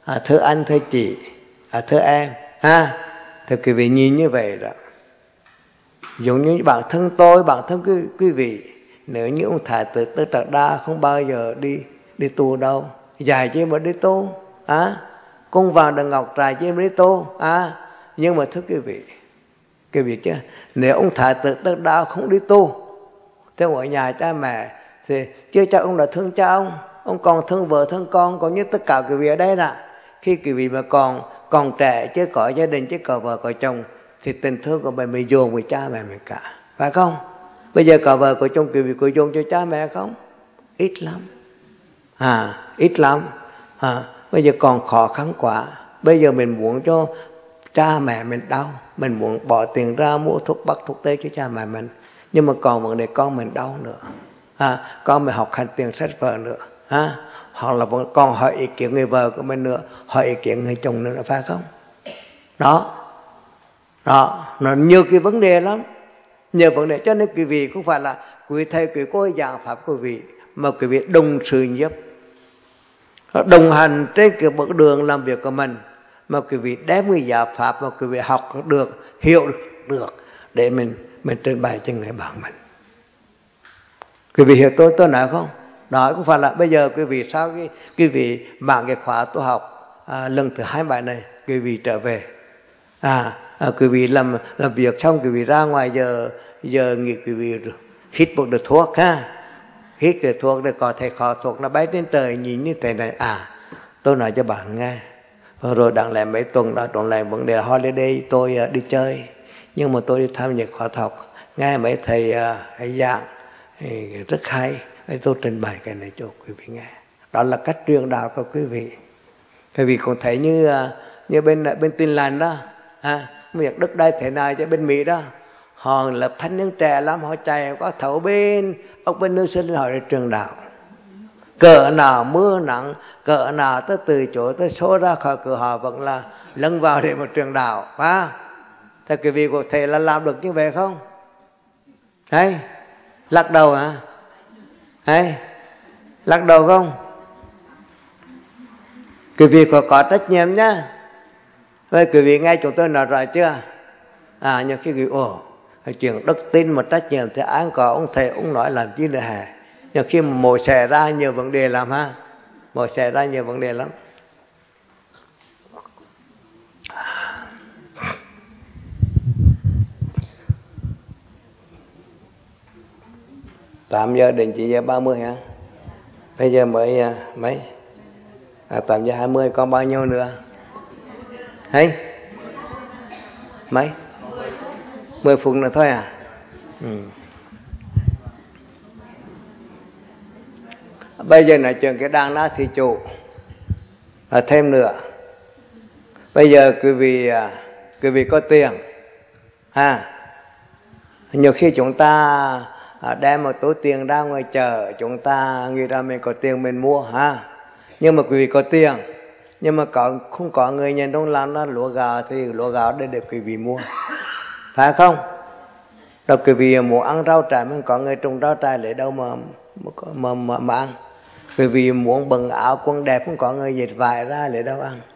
thưa anh, thưa chị, thưa em, thì quý vị nhìn như vậy đó. Giống như bản thân tôi, bản thân quý vị, nếu như ông Thái tử Tất Đạt Đa không bao giờ đi tu đâu, dài chứ mà đi tu, cung vàng đằng ngọc trài chứ mà đi tu, nhưng mà thưa quý vị chứ, nếu ông Thái tử Tất Đạt Đa không đi tu, theo ở nhà cha mẹ, thì chưa chắc ông đã thương cha ông còn thương vợ thương con, còn như tất cả quý vị ở đây nè. Khi quý vị mà còn trẻ, chưa có gia đình, chưa có vợ có chồng, thì tình thương của mình dồn với cha mẹ mình cả, phải không? Bây giờ có vợ có chồng, quý vị có dồn cho cha mẹ không? Ít lắm, ít lắm. Bây giờ còn khó khăn quá. Bây giờ mình muốn cho cha mẹ mình đau, mình muốn bỏ tiền ra mua thuốc bắc thuốc tây cho cha mẹ mình, nhưng mà còn vấn đề con mình đau nữa, con mình học hành tiền sách vợ nữa, hoặc là còn hỏi ý kiến người vợ của mình nữa, hỏi ý kiến người chồng nữa, phải không? Đó, nó nhiều cái vấn đề lắm, nhiều vấn đề. Cho nên quý vị không phải là quý thầy quý cô giảng pháp quý vị, mà quý vị đồng sự nghiệp, đồng hành trên cái bước đường làm việc của mình, mà quý vị đem cái giáo pháp mà quý vị học được, hiểu được, để mình trình bày cho người bạn mình. Quý vị hiểu tôi nói không? Đó cũng phải là bây giờ quý vị sau quý vị mạng cái khóa tu học lần thứ 27 này, quý vị trở về, quý vị làm việc xong, quý vị ra ngoài giờ nghỉ, quý vị hít một đợt thuốc, hít cái thuốc để có thể khó thuốc nó bay trên trời, nhìn như thế này. Tôi nói cho bạn nghe, rồi đáng lẽ mấy tuần đó, tuần này vấn đề holiday, tôi đi chơi, nhưng mà tôi đi tham dự khóa học, nghe mấy thầy giảng rất hay, tôi trình bày cái này cho quý vị nghe. Đó là cách truyền đạo của quý vị. Quý vị còn thấy như bên Tin Lành đó, việc đất đai thế nào cho bên Mỹ đó, họ là thanh niên trẻ lắm, họ chạy có thấu bên ông bên New Zealand, họ đi truyền đạo. Cỡ nào mưa nặng, cỡ nào tới từ chỗ tới số ra khỏi cửa, họ vẫn là lân vào để mà truyền đạo. Thế quý vị có thể là làm được như vậy không? Đấy, lắc đầu hả? Đấy, lắc đầu không? Quý vị có trách nhiệm nhá. Vậy quý vị nghe chúng tôi nói rồi chưa? Nhưng khi quý vị chuyện đức tin mà trách nhiệm thì ai có, ông thầy ông nói làm chi nữa hả? Nhưng khi mỗi xảy ra nhiều vấn đề lắm, mỗi xảy ra nhiều vấn đề lắm. Tám giờ đến 9 giờ 30 hả? Bây giờ mới mấy? 8 giờ 20, còn bao nhiêu nữa? Hay? Mấy? 10 phút nữa thôi à? Bây giờ nói chuyện cái đàn Na Thị Chủ thêm nữa. Bây giờ quý vị có tiền, nhiều khi chúng ta đem một túi tiền ra ngoài chợ, chúng ta nghĩ ra mình có tiền mình mua, nhưng mà quý vị có tiền, nhưng mà không có người nhận trong làng đó lúa gạo, thì lúa gạo để quý vị mua, phải không? Rồi quý vị muốn ăn rau trái, mình có người trồng rau trái lấy đâu mà ăn. Quý vị muốn bận áo quần đẹp, không có người dệt vải ra lấy đâu ăn,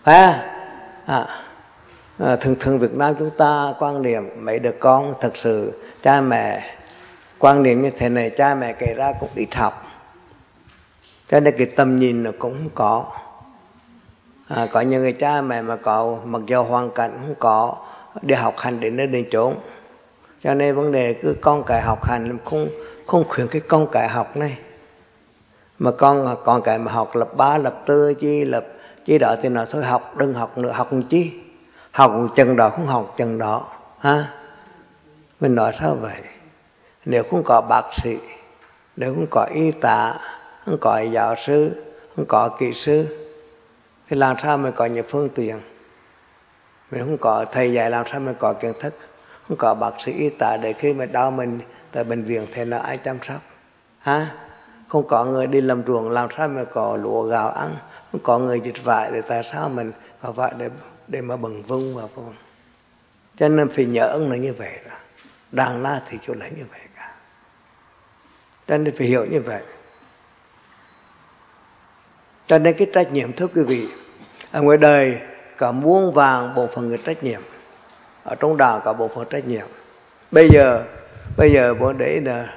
thường Việt Nam chúng ta quan niệm mấy đứa con thật sự cha mẹ quan niệm như thế này, cha mẹ kể ra cũng ít học, cho nên cái tầm nhìn nó cũng không có. Có những người cha mẹ mà có, mặc dù hoàn cảnh không có đi học hành đến nơi đến chốn, cho nên vấn đề cứ con cái học hành không khuyến khích con cái học này, mà con cái mà học lập 3 lập 4 chi đó thì nó thôi học, đừng học nữa, học chi, học chừng đó không học chừng đó, mình nói sao vậy? Nếu không có bác sĩ, nếu không có y tá, không có giáo sư, không có kỹ sư, thì làm sao mình có những phương tiện? Mình không có thầy dạy, làm sao mình có kiến thức? Không có bác sĩ y tá để khi mà đau mình tại bệnh viện thì là ai chăm sóc? Không có người đi làm ruộng, làm sao mà có lúa gạo ăn? Không có người dịch vải, để tại sao mình có vải để mà bận vung và vung? Cho nên phải nhớ ơn là như vậy đó. Đàn Na Thị Chủ là như vậy cả. Cho nên phải hiểu như vậy. Cho nên cái trách nhiệm, thưa quý vị, Ở ngoài đời cả muôn vàng bộ phận người trách nhiệm, ở trong đạo cả bộ phận trách nhiệm. Bây giờ bố để là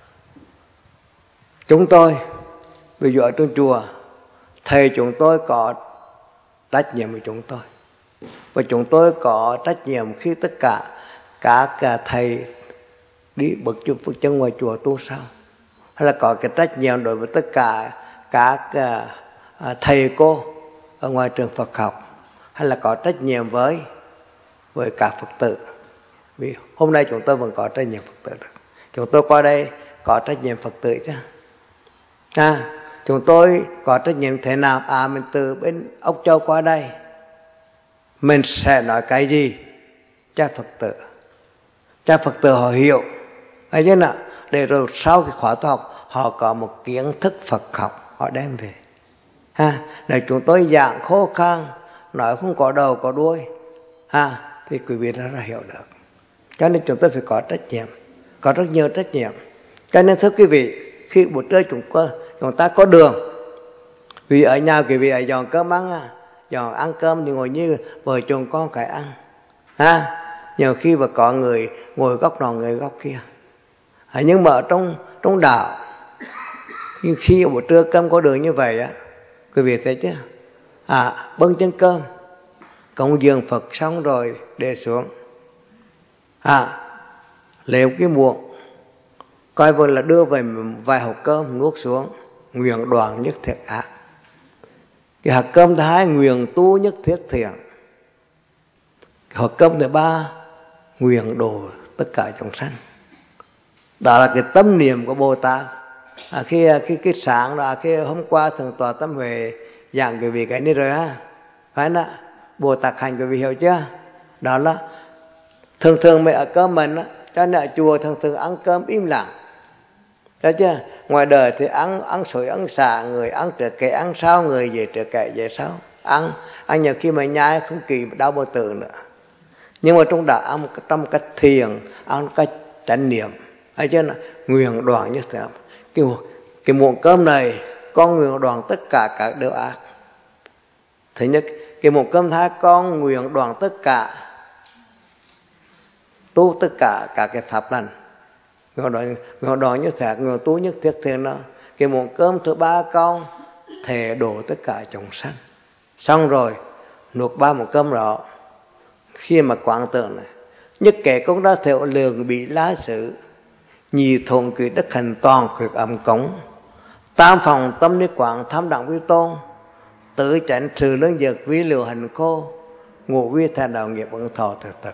chúng tôi, ví dụ ở trong chùa, thầy chúng tôi có trách nhiệm với chúng tôi, và chúng tôi có trách nhiệm khi tất cả các thầy đi bước chân ngoài chùa tu sao, hay là có cái trách nhiệm đối với tất cả các thầy cô ở ngoài trường Phật học, hay là có trách nhiệm với các Phật tử. Vì hôm nay chúng tôi vẫn có trách nhiệm Phật tử được. Chúng tôi qua đây có trách nhiệm Phật tử chứ. Chúng tôi có trách nhiệm thế nào? Mình từ bên Ốc Châu qua đây, mình sẽ nói cái gì cho Phật tử, cho Phật tử họ hiểu, thấy chứ nào? Để rồi sau cái khóa tu học họ có một kiến thức Phật học họ đem về. Để chúng tôi giảng khô khan, nói không có đầu có đuôi, thì quý vị rất là hiểu được. Cho nên chúng tôi phải có trách nhiệm, có rất nhiều trách nhiệm. Cho nên thưa quý vị, khi buổi trưa chúng ta có đường, vì ở nhà quý vị ở dọn cơm ăn, dọn ăn cơm thì ngồi như vợ chồng con cái ăn. Nhiều khi mà có người ngồi góc nọ người góc kia. Nhưng mà ở trong đạo, nhưng khi buổi trưa cơm có đường như vậy quý vị thấy chứ, bưng chân cơm, cúng dường Phật xong rồi để xuống, lấy cái muỗng, coi vừa là đưa về vài hộp cơm nuốt xuống, nguyện đoàn nhất thiết ác. Cái hạt cơm thứ hai, nguyện tu nhất thiết thiện. Hạt cơm thứ ba, nguyện độ tất cả chúng sanh. Đó là cái tâm niệm của Bồ Tát. Khi sáng đó, khi hôm qua thượng tọa Tâm Huệ giảng cái vị cái này rồi phải không? Bồ Tát hành cái vị hiểu chưa? Đó là thường mình ở cơm mình cho nên ở chùa thường ăn cơm im lặng, thấy chưa? Ngoài đời thì ăn sủi ăn xả, người ăn trước kẻ ăn sau, người về trước kẻ về sau. Ăn nhiều khi mà nhai không kỳ đau bao tử nữa. Nhưng mà trong đạo ăn trong cách thiền, ăn cách chánh niệm, thấy chưa? Nguyện đoàn như thế. Cái muỗng cơm này con nguyện đoàn tất cả các điều ác. Thứ nhất, cái muỗng cơm thứ con nguyện đoàn tất cả, tu tất cả các cái pháp lành. Nguyện đoàn như thế, nguyện tu nhất thiết thiện đó. Cái muỗng cơm thứ ba con thể đổ tất cả chúng sanh. Xong rồi nuốt ba muỗng cơm đó, khi mà quán tưởng này, nhất kẻ cũng đã theo lường bị lá sự, nhì thùng kỳ đất hành toàn khuyết âm cống, tam phòng tâm ni quảng tham đẳng vi tôn, tự tránh trừ lương dược vi liều hành khô, ngụ vi thành đạo nghiệp ưng thọ thực thực.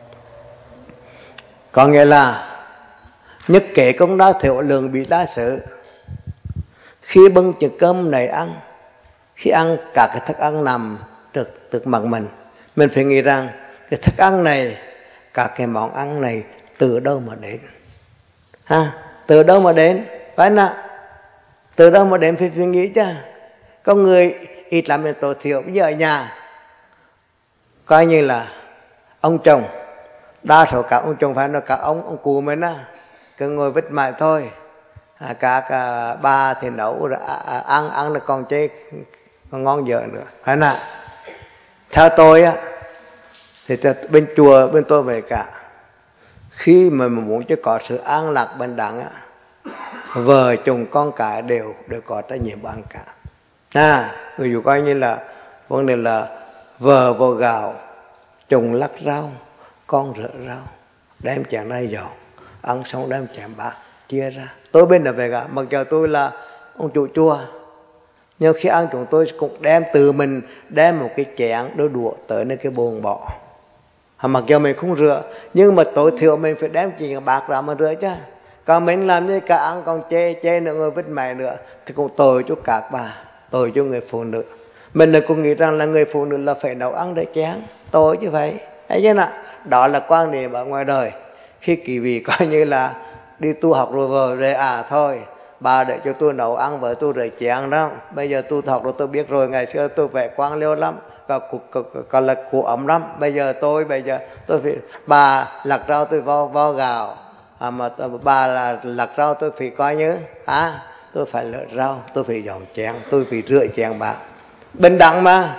Có nghĩa là nhất kể cũng đã thiểu lượng bị đa sự. Khi bưng chừng cơm này ăn, khi ăn cả cái thức ăn nằm trước mặt mình phải nghĩ rằng cái thức ăn này, cả cái món ăn này từ đâu mà đến, từ đâu mà đến, phải không? Từ đâu mà đến phải nghĩ chứ. Có người ít làm việc tối thiểu, bây giờ ở nhà coi như là ông chồng, đa số các ông chồng phải là các ông cụ mình cứ ngồi vít mãi thôi. Các bà thì nấu rồi ăn là còn chê còn ngon dở nữa, phải không? Theo tôi thì bên chùa bên tôi về cả, khi mà muốn cho có sự an lạc bình đẳng vợ chồng con cái đều có trách nhiệm ăn cả. Ví dụ coi như là vấn đề là vợ vo gạo, chồng lắc rau, con rửa rau, đem chén này dọn, ăn xong đem chén bát chia ra. Tôi bên là về cả, mặc dù tôi là ông chủ chùa, nhưng khi ăn chúng tôi cũng đem tự mình đem một cái chén đôi đũa tới nơi cái bồn bỏ. Mặc dù mình không rửa, nhưng mà tối thiểu mình phải đem chỉ cái bát ra mà rửa chứ. Còn mình làm như cả ăn còn chê nữa, người vít mày nữa, thì cũng tội cho các bà, tội cho người phụ nữ. Mình đừng có nghĩ rằng là người phụ nữ là phải nấu ăn để chén, tội chứ vậy. Thấy chứ nào? Đó là quan niệm ở ngoài đời. Khi quý vị coi như là đi tu học rồi về thôi, bà để cho tôi nấu ăn với tôi rửa chén đó. Bây giờ tôi học rồi tôi biết rồi, ngày xưa tôi vẽ quang liêu lắm, còn là cụ ẩm lắm. Bây giờ tôi phải bà lặt rau tôi vo gạo, mà bà là lặt rau tôi phải coi như tôi phải lựa rau, tôi phải dọn chén, tôi phải rửa chén bạc. Bình đẳng mà.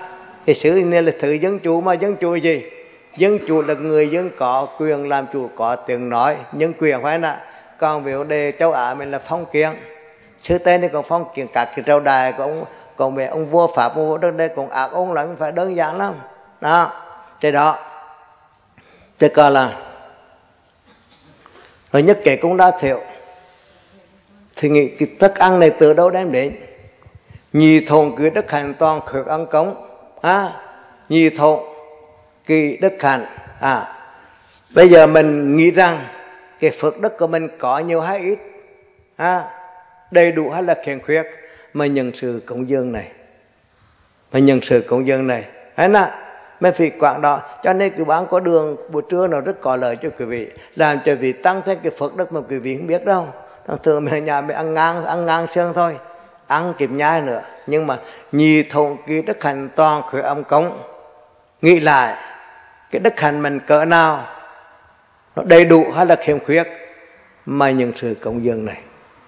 Cái xứ này là thứ dân chủ, mà dân chủ gì? Dân chủ là người dân có quyền làm chủ, có tiếng nói, nhân quyền phải không? Còn ví dụ đề châu Á mình là phong kiến, xứ Tây này còn phong kiến, các cái triều đại của còn về ông vua Pháp, ông vua Đức đây cũng ác ông lắm, phải đơn giản lắm đó. Thế đó, thế coi là rồi nhất kể cũng đã thiệu thì nghĩ cái thức ăn này từ đâu đem đến? Nhị thôn cứ đức hạnh toàn khước ăn cống, nhị thôn kỳ đức hạnh. Bây giờ mình nghĩ rằng cái phước đức của mình có nhiều hay ít, đầy đủ hay là khiếm khuyết, mà nhận sự cúng dường này, hay là mình phải quản đó. Cho nên cái bán có đường buổi trưa nó rất có lợi cho quý vị, làm cho quý vị tăng thêm cái phước đức mà quý vị không biết đâu. Thường thường mình ở nhà mình ăn ngang xương thôi, ăn kịp nhai nữa. Nhưng mà nhị thôn kỳ đức hạnh toàn khuyết âm cống, nghĩ lại cái đức hạnh mình cỡ nào, nó đầy đủ hay là khiếm khuyết, mà những sự cống dường này.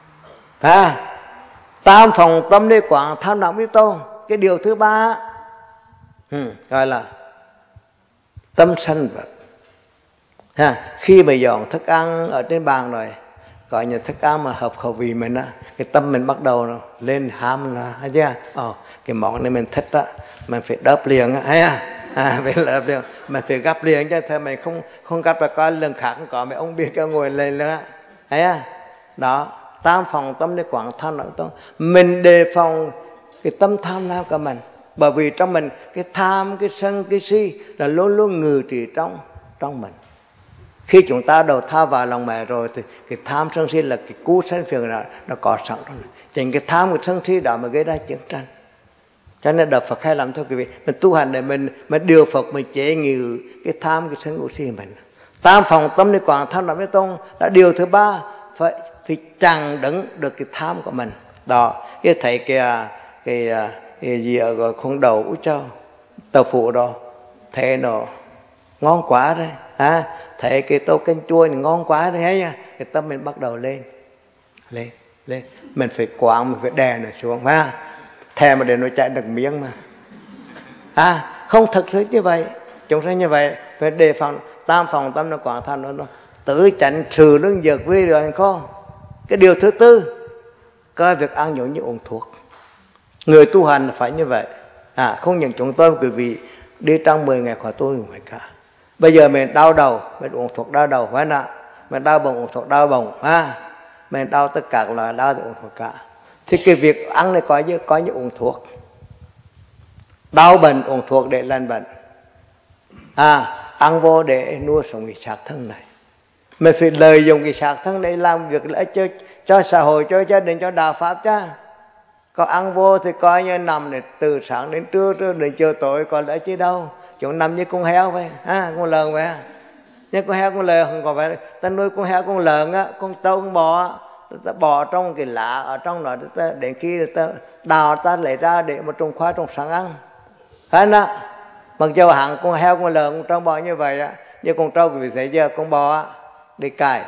Tam phòng tâm đế quảng tham nặng biết tô. Cái điều thứ ba gọi là tâm sanh vật. Khi mà dọn thức ăn ở trên bàn rồi, gọi như thức ăn mà hợp khẩu vị mình á, cái tâm mình bắt đầu lên ham là hay chưa? Cái món này mình thích á, mình phải đớp liền á, hay phải đớp liền, mình phải gắp liền chứ thôi mình không gắp là coi lần khác không có, mấy ông biết cho ngồi lên nữa, hay đó. Tam phòng tâm để quảng tham nặng tâm, mình đề phòng cái tâm tham lam của mình, bởi vì trong mình cái tham, cái sân, cái si là luôn luôn ngự trị trong mình. Khi chúng ta đầu tha vào lòng mẹ rồi thì cái tham sân si là cái cú sân phiền nó có sẵn trong này. Chính cái tham, cái sân si đó mà gây ra chiến tranh. Cho nên Đạo Phật hay làm cho quý vị, mình tu hành để mình điều Phật, mình chế ngự cái tham, cái sân, cái si mình. Tam phòng tâm để quảng tham nặng biết tông là điều thứ ba, phải chặn đứng được cái tham của mình. Đó, cái thấy cái gì ở khuôn đầu út châu tàu phụ đó, thấy nó ngon quá đấy, thấy cái tô canh chua này ngon quá đấy, thấy nha, cái tâm mình bắt đầu lên, mình phải quảng, mình phải đè nó xuống, thèm mà để nó chạy được miếng mà, không thực sự như vậy. Chúng ta như vậy phải đề phòng tam phòng tâm nó quảng tham nó tự tránh sự lương dược với rồi không. Cái điều thứ tư, coi việc ăn giống như uống thuốc. Người tu hành phải như vậy. Không những chúng tôi quý vị đi trong 10 ngày khỏi tôi phải cả. Bây giờ mình đau đầu, mình uống thuốc đau đầu, phải không? Mình đau bụng uống thuốc đau bụng, mình đau tất cả là đau thì uống thuốc cả. Thì cái việc ăn này có như uống thuốc. Đau bệnh uống thuốc để lành bệnh. Ăn vô để nuôi sống cái xác thân này. Mình phải lợi dụng cái xác thân để làm việc lợi cho xã hội, cho gia đình, cho đạo pháp chứ. Có ăn vô thì coi như nằm để từ sáng đến trưa đến chiều tối, còn lợi chứ đâu. Chúng nằm như con heo vậy, con lợn vậy. Nhưng con heo con lợn không có phải ta nuôi con heo con lợn á, con trâu con bò, ta bỏ trong cái lá ở trong đó, đến khi ta đào ta lấy ra để mà trồng khoai trồng sắn ăn, phải không? Mặc dù hẳn con heo con lợn con trâu bò như vậy á, nhưng con trâu vì thế giờ con bò đi cày,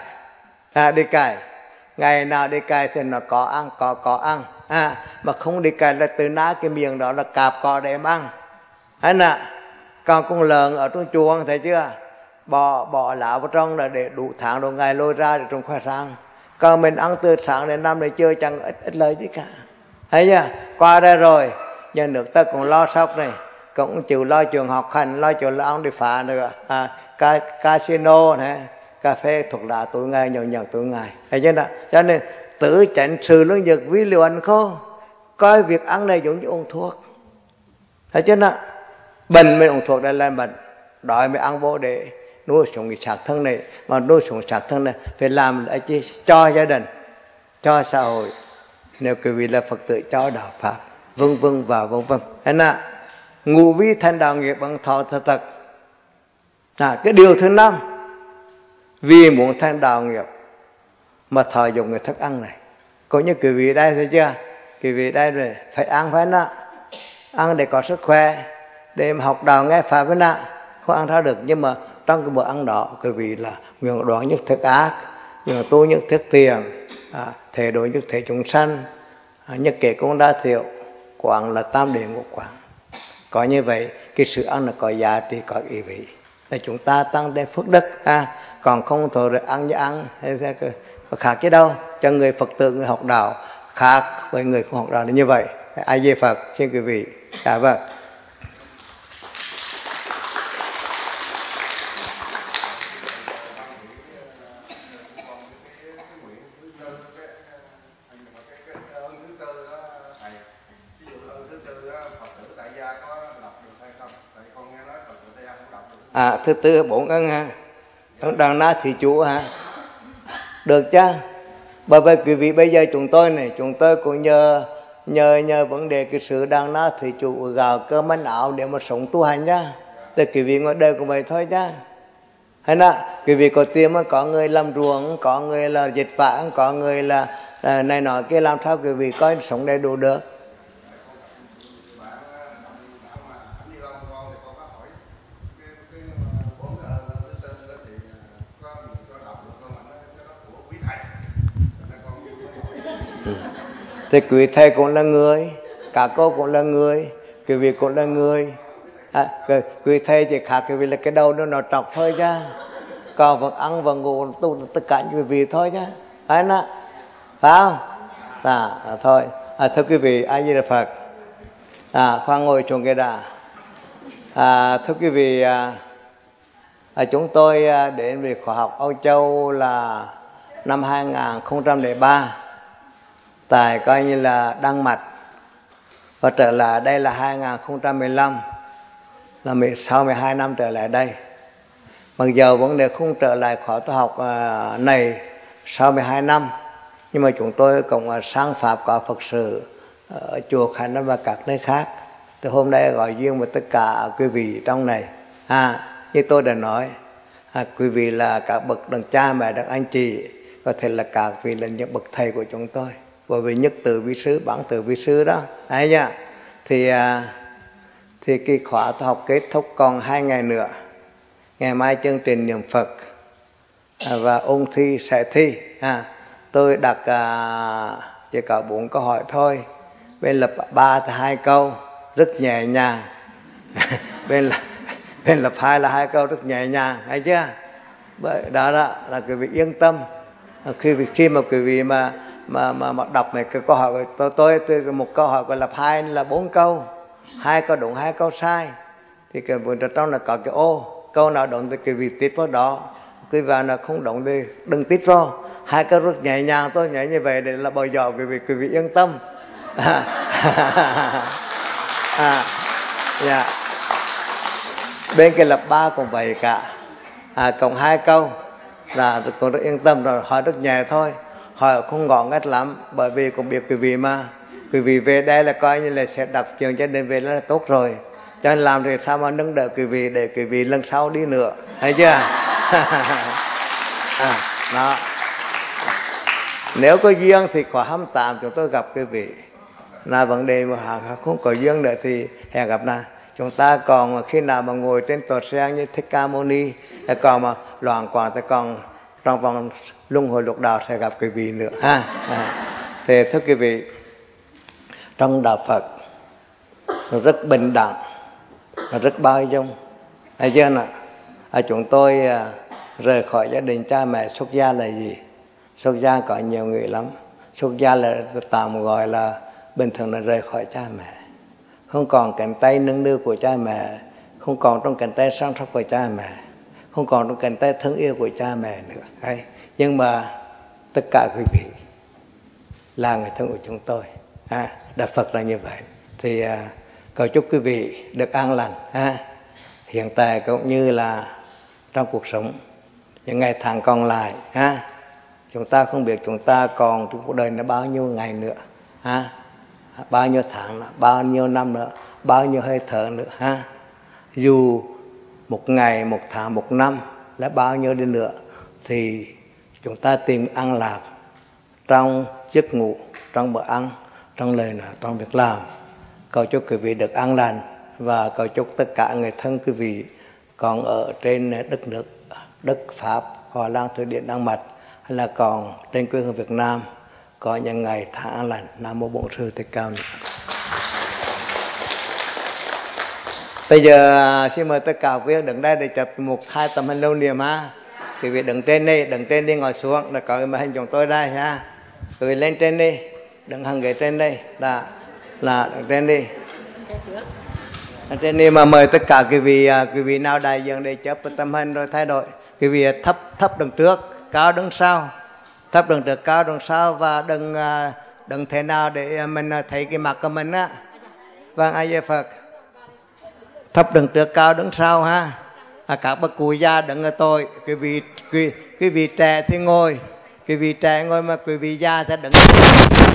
ngày nào đi cày thì nó có ăn, mà không đi cày là từ ná cái miệng đó là cạp cỏ để em ăn, hay nè. Còn con lợn ở trong chuồng thấy chưa, bỏ lá vào trong là để đủ tháng đủ ngày lôi ra để trồng khoai sang. Còn mình ăn từ sáng đến năm để chơi chẳng ít lợi gì cả, thấy chưa? Qua đây rồi nhà nước ta cũng lo sóc này, cũng chịu lo trường học hành, lo chỗ lo ăn đi phá nữa, casino này, cà phê thuốc lá tối ngày, nhậu nhẹt tối ngày, thấy chưa nào? Cho nên tự tránh sự lương dược vì liệu ăn không, coi việc ăn này giống như uống thuốc, thấy chưa nào? Bệnh mình uống thuốc để làm bệnh, đói mới ăn vô để nuôi sống cái xác thân này, mà nuôi sống xác thân này phải làm lại chi cho gia đình, cho xã hội, nếu quý vị là Phật tử cho đạo pháp, vân vân và vân vân. Hay là ngũ vi thành đạo nghiệp bằng thọ thật. Cái điều thứ năm, vì muốn thành đạo nghiệp mà thọ dụng người thức ăn này. Có như quý vị đây thấy chưa? Quý vị đây rồi phải ăn, phải không? Ăn để có sức khỏe, để mà học đạo nghe pháp, với không ăn ra được. Nhưng mà trong cái bữa ăn đó quý vị là nguyện đoán nhất thức ác, nguyện tu nhất thức tiền, thể đối nhất thể chúng sanh, nhất kể cũng đa thiệu, quảng là tam địa ngũ quảng. Có như vậy cái sự ăn là có giá trị, có ý vị, là chúng ta tăng thêm phước đức. Còn không thôi rồi ăn như ăn có khác chứ đâu. Cho người Phật tử, người học đạo khác với người không học đạo là như vậy. Ai về Phật, xin quý vị. Dạ vâng. Thứ tư 4 ân ha, ân Đằng Na Thí Chủ ha, được chứ? Bởi vì quý vị bây giờ chúng tôi cũng nhờ vấn đề cái sự Đằng Na Thí Chủ, gạo cơm manh áo để mà sống tu hành nhá. Thì quý vị ngoài đời cũng vậy thôi chứ. Hay là quý vị có tiền mà có người làm ruộng, có người là dịch vãng, có người là này nọ kia, làm sao quý vị có sống đầy đủ được? Thì quý thầy cũng là người, cả cô cũng là người, quý vị cũng là người. Quý thầy chỉ khác quý vị là cái đầu nó trọc thôi chứ, còn vẫn ăn và ngủ tu tất cả quý vị thôi chứ, phải không? Phải không? Thôi. Thưa quý vị, A Di Đà Phật. Khoan ngồi xuống cái đã. Thưa quý vị, chúng tôi đến việc khóa học Âu Châu là năm 2003 tại coi như là Đan Mạch, và trở lại đây là 2015, là sau 12 năm trở lại đây. Mặc dù vấn đề không trở lại khóa tu học này sau 12 năm, nhưng mà chúng tôi cũng sang Pháp có Phật sự ở chùa Khánh An và các nơi khác. Thì hôm nay gọi duyên với tất cả quý vị trong này. Như tôi đã nói, quý vị là các bậc đấng cha mẹ, đấng anh chị, có thể là các vị là những bậc thầy của chúng tôi. Bởi vì nhất từ vi sư, bản từ vi sư đó, thấy chưa? Thì cái khóa tu học kết thúc còn 2 ngày nữa. Ngày mai chương trình niệm Phật và ôn thi sẽ thi. Tôi đặt chỉ có 4 câu hỏi thôi. Bên lập 3 thì 2 câu rất nhẹ nhàng. bên lập 2 là 2 câu rất nhẹ nhàng, thấy chưa? Đó là quý vị yên tâm. Khi mà quý vị mà đọc này cái câu hỏi của tôi một câu hỏi của lập 2 là 4 câu, 2 câu đúng 2 câu sai, thì cái trong là có cái ô, câu nào đúng thì quý vị tiết vào đó, quý vị nào không đúng thì đừng tiết vào. 2 câu rất nhẹ nhàng, tôi nhảy như vậy để là bồi dọ quý vị yên tâm. Bên cái lập 3 cũng vậy cả, cộng 2 câu là cũng rất yên tâm rồi. Hỏi rất nhẹ thôi, hỏi không gọn gách lắm, bởi vì cũng biết quý vị mà, quý vị về đây là coi như là sẽ đọc trường cho nên về là tốt rồi, cho nên làm thì sao mà nâng đỡ quý vị để quý vị lần sau đi nữa, thấy chưa? Đó. Nếu có duyên thì khóa 28 chúng tôi gặp quý vị. Là vấn đề mà không có duyên nữa thì hẹn gặp nào. Chúng ta còn khi nào mà ngồi trên tòa sen như Thích Ca Mâu Ni, còn mà loạn quạng thì còn trong vòng luân hồi lục đạo sẽ gặp quý vị nữa. Thì thưa quý vị, trong đạo Phật rất bình đẳng, rất bao dung. Thấy chưa nào? Chúng tôi rời khỏi gia đình cha mẹ xuất gia là gì? Xuất gia có nhiều người lắm. Xuất gia là tạm gọi là bình thường là rời khỏi cha mẹ, không còn cánh tay nâng niu của cha mẹ, không còn trong cánh tay săn sóc của cha mẹ, không còn trong cánh tay thương yêu của cha mẹ nữa. Nhưng mà tất cả quý vị là người thân của chúng tôi. Đạo Phật là như vậy. Thì cầu chúc quý vị được an lành hiện tại cũng như là trong cuộc sống, những ngày tháng còn lại. Chúng ta không biết chúng ta còn trong cuộc đời nó bao nhiêu ngày nữa, bao nhiêu tháng nữa, bao nhiêu năm nữa, bao nhiêu hơi thở nữa. Dù một ngày, một tháng, một năm là bao nhiêu đi nữa, thì chúng ta tìm an lạc trong giấc ngủ, trong bữa ăn, trong lời nói, trong việc làm. Cầu chúc quý vị được an lành, và cầu chúc tất cả người thân quý vị còn ở trên đất nước, đất Pháp, Hòa Lan, Thụy Điển, Đan Mạch, hay là còn trên quê hương Việt Nam có những ngày tháng an lành. Nam mô Bổn Sư Thích Ca Mâu Ni. Bây giờ xin mời tất cả quý vị đứng đây để chụp một hai tấm hình lưu niệm ha. Quý vị đứng trên đi ngồi xuống, là có cái hình chúng tôi đây ha. Quý vị lên trên đi, đứng hàng ghế trên đây, là đứng trên đi. Trên đi mà mời tất cả quý vị nào đại diện để chụp tấm hình rồi thay đổi. Quý vị thấp đứng trước, cao đứng sau, thấp đứng trước, cao đứng sau và đừng thế nào để mình thấy cái mặt của mình á. Vâng, A Di Đà Phật. Thấp đứng trước, cao đứng sau ha. Các bậc cụ già đứng ở tôi, quý vị trẻ thì ngồi, quý vị trẻ ngồi mà quý vị già sẽ đứng